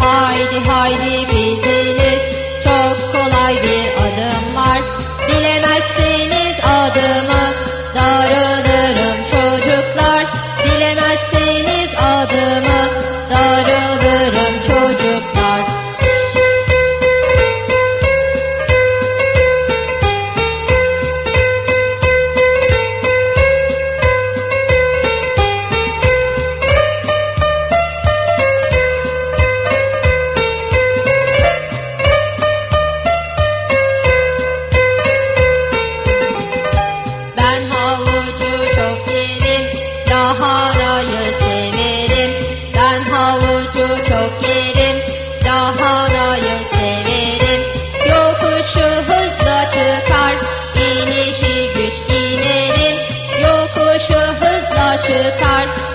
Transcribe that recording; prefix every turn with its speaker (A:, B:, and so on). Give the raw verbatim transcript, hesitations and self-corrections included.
A: Haydi haydi bildiniz, çok kolay bir adım var. Bilemezseniz adımı, darılırım çocuklar. Bilemezseniz adımı, darılırım çocuklar. Ben havucu çok yerim, lahanayı severim. Ben havucu çok yerim, lahanayı severim. Yokuşu hızla çıkar, inişi güç inerim. Yokuşu hızla çıkar,